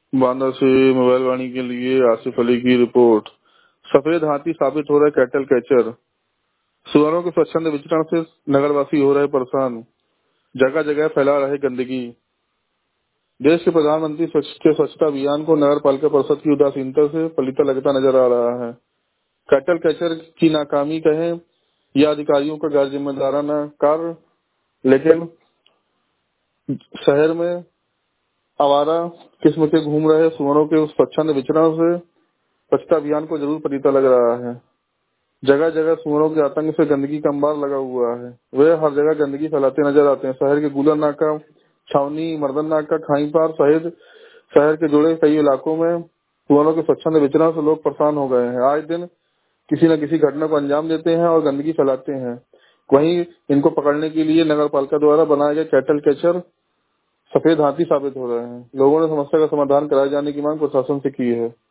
बांदा से मोबाइल वाणी के लिए आसिफ अली की रिपोर्ट। सफेद हाथी साबित हो रहा है कैटल कैचर। सुअरों के स्वच्छंद विचरण से नगरवासी हो रहे परेशान। जगह जगह फैला रहे गंदगी। देश के प्रधानमंत्री स्वच्छता अभियान को नगर पालिका परिषद की उदासीनता से पलीता लगता नजर आ रहा है। कैटल कैचर की नाकामी कहें या अधिकारियों का गैर जिम्मेदाराना कार्य, लेकिन शहर में आवारा किस्म के घूम रहे सुअरों के उस स्वच्छंद विचरण से स्वच्छता अभियान को जरूर पलीता लग रहा है। जगह जगह सुअरों के आतंक से गंदगी का अंबार लगा हुआ है। वे हर जगह गंदगी फैलाते नजर आते हैं। शहर के गुलर नाका, छावनी, मर्दन नाका, खाई पार सहित शहर के जुड़े कई इलाकों में सुअरों के स्वच्छंद विचरण से लोग परेशान हो गए हैं। आए दिन किसी न किसी घटना को अंजाम देते हैं और गंदगी फैलाते हैं। वहीं इनको पकड़ने के लिए नगर पालिका द्वारा बनाए गए कैटल कैचर सफेद हाथी साबित हो रहे हैं। लोगों ने समस्या का समाधान कराए जाने की मांग प्रशासन से की है।